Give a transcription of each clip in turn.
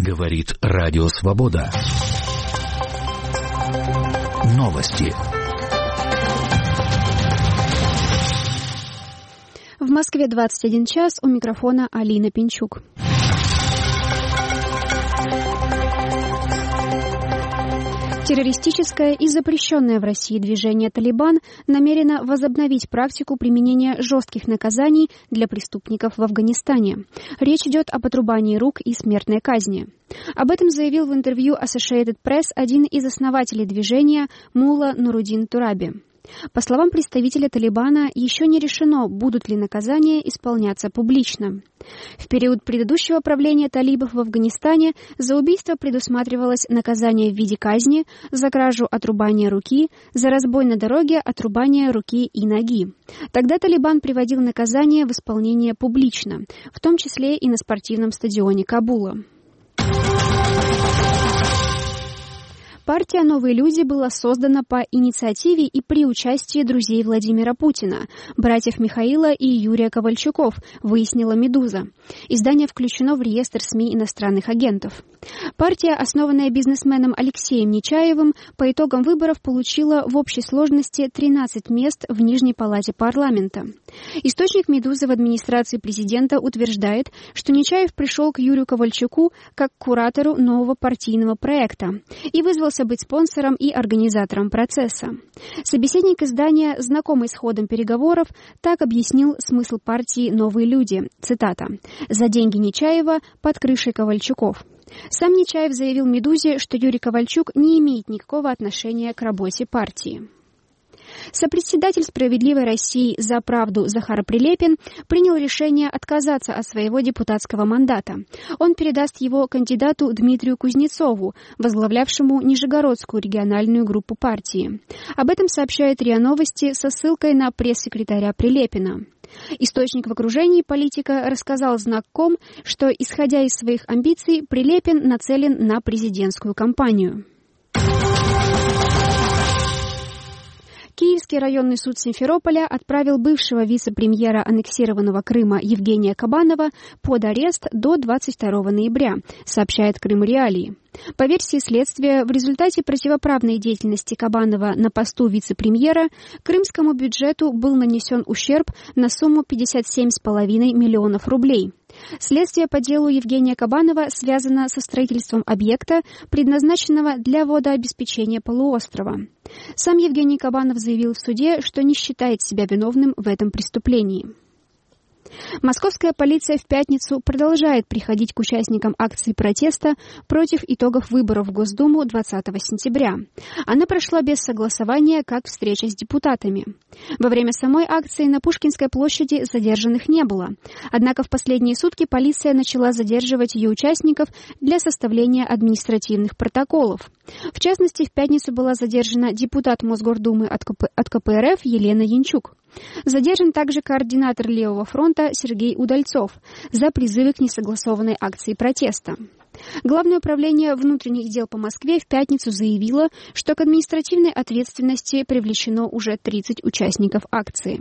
Говорит Радио Свобода. Новости. В Москве 21 час, у микрофона Алина Пинчук. Террористическое и запрещенное в России движение «Талибан» намерено возобновить практику применения жестких наказаний для преступников в Афганистане. Речь идет об отрубании рук и смертной казни. Об этом заявил в интервью Associated Press один из основателей движения Мулла Нуруддин Тураби. По словам представителя Талибана, еще не решено, будут ли наказания исполняться публично. В период предыдущего правления талибов в Афганистане за убийство предусматривалось наказание в виде казни, за кражу отрубание руки, за разбой на дороге отрубание руки и ноги. Тогда Талибан приводил наказание в исполнение публично, в том числе и на спортивном стадионе Кабула. Партия «Новые люди» была создана по инициативе и при участии друзей Владимира Путина, братьев Михаила и Юрия Ковальчуков, выяснила «Медуза». Издание включено в реестр СМИ иностранных агентов. Партия, основанная бизнесменом Алексеем Нечаевым, по итогам выборов получила в общей сложности 13 мест в Нижней палате парламента. Источник «Медузы» в администрации президента утверждает, что Нечаев пришел к Юрию Ковальчуку как к куратору нового партийного проекта и вызвался быть спонсором и организатором процесса. Собеседник издания, знакомый с ходом переговоров, так объяснил смысл партии «Новые люди». Цитата. «За деньги Нечаева под крышей Ковальчуков». Сам Нечаев заявил «Медузе», что Юрий Ковальчук не имеет никакого отношения к работе партии. Сопредседатель «Справедливой России за правду» Захар Прилепин принял решение отказаться от своего депутатского мандата. Он передаст его кандидату Дмитрию Кузнецову, возглавлявшему Нижегородскую региональную группу партии. Об этом сообщает РИА Новости со ссылкой на пресс-секретаря Прилепина. Источник в окружении политика рассказал Знак.ком, что, исходя из своих амбиций, Прилепин нацелен на президентскую кампанию. Киевский районный суд Симферополя отправил бывшего вице-премьера аннексированного Крыма Евгения Кабанова под арест до 22 ноября, сообщает Крым Реалии. По версии следствия, в результате противоправной деятельности Кабанова на посту вице-премьера крымскому бюджету был нанесен ущерб на сумму 57,5 миллионов рублей. Следствие по делу Евгения Кабанова связано со строительством объекта, предназначенного для водообеспечения полуострова. Сам Евгений Кабанов заявил в суде, что не считает себя виновным в этом преступлении. Московская полиция в пятницу продолжает приходить к участникам акции протеста против итогов выборов в Госдуму 20 сентября. Она прошла без согласования, как встреча с депутатами. Во время самой акции на Пушкинской площади задержанных не было. Однако в последние сутки полиция начала задерживать ее участников для составления административных протоколов. В частности, в пятницу была задержана депутат Мосгордумы от КПРФ Елена Янчук. Задержан также координатор Левого фронта Сергей Удальцов за призывы к несогласованной акции протеста. Главное управление внутренних дел по Москве в пятницу заявило, что к административной ответственности привлечено уже 30 участников акции.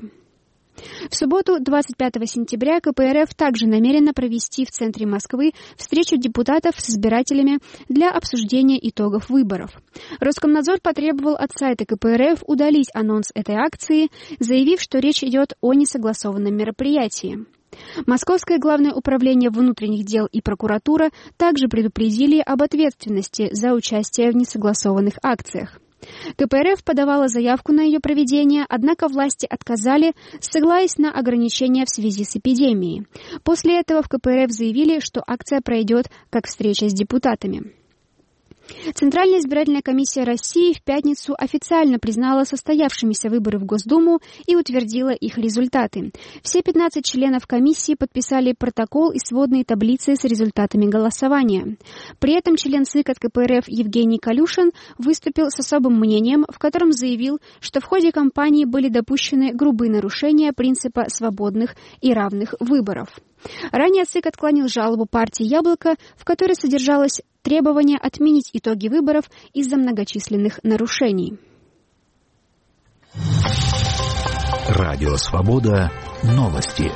В субботу, 25 сентября, КПРФ также намерена провести в центре Москвы встречу депутатов с избирателями для обсуждения итогов выборов. Роскомнадзор потребовал от сайта КПРФ удалить анонс этой акции, заявив, что речь идет о несогласованном мероприятии. Московское главное управление внутренних дел и прокуратура также предупредили об ответственности за участие в несогласованных акциях. КПРФ подавала заявку на ее проведение, однако власти отказали, ссылаясь на ограничения в связи с эпидемией. После этого в КПРФ заявили, что акция пройдет как встреча с депутатами. Центральная избирательная комиссия России в пятницу официально признала состоявшимися выборы в Госдуму и утвердила их результаты. Все 15 членов комиссии подписали протокол и сводные таблицы с результатами голосования. При этом член ЦИК от КПРФ Евгений Калюшин выступил с особым мнением, в котором заявил, что в ходе кампании были допущены грубые нарушения принципа свободных и равных выборов. Ранее ЦИК отклонил жалобу партии «Яблоко», в которой содержалось требование отменить итоги выборов из-за многочисленных нарушений. Радио «Свобода». Новости.